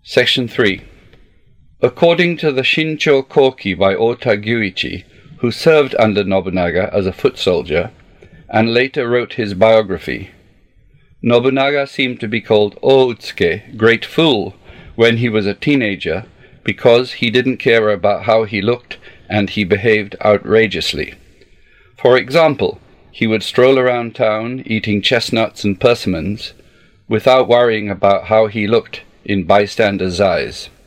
Section 3. According to the Shincho Koki by Ota Gyuichi, who served under Nobunaga as a foot soldier, and later wrote his biography, Nobunaga seemed to be called Outsuke, Great Fool, when he was a teenager, because he didn't care about how he looked and he behaved outrageously. For example, he would stroll around town eating chestnuts and persimmons without worrying about how he looked in bystanders' eyes.